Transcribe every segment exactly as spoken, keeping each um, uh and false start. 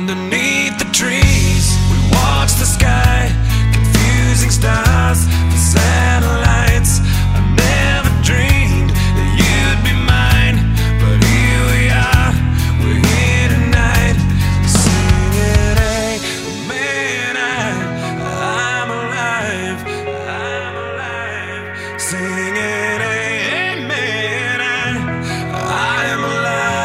Underneath the trees, we watch the sky, confusing stars, the satellites. I never dreamed that you'd be mine, but here we are, we're here tonight, singing, hey, man, I, I'm alive, I'm alive, singing, hey, man, I, I am alive.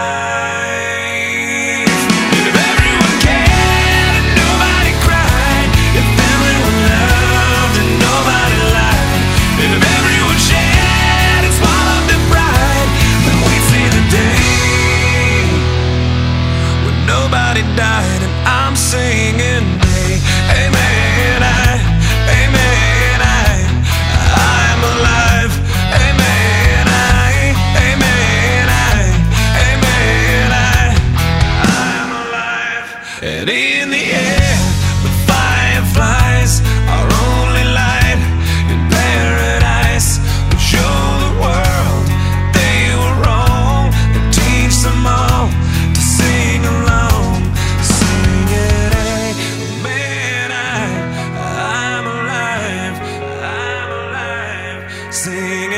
Nobody died and I'm singing, hey, amen, I, amen, I, I'm alive, amen, I, amen, I, amen, I, I'm alive. And in the air, the fireflies are only light in paradise. We show the world they were wrong and teach them all to sing along. Singing,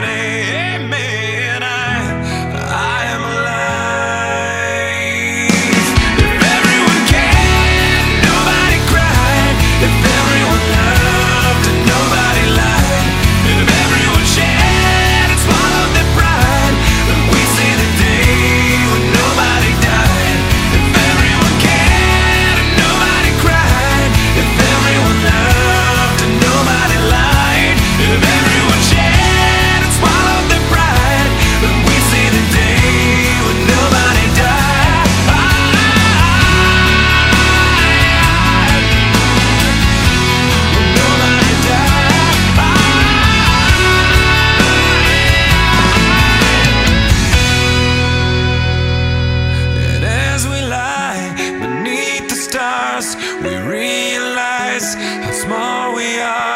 amen, I, I am alive. If everyone cared, nobody cried. If everyone loved and nobody lied. If everyone shared and swallowed their pride, then we see the day when nobody died. If everyone cared and nobody cried. If everyone loved and nobody lied. If everyone shared we realize how small we are.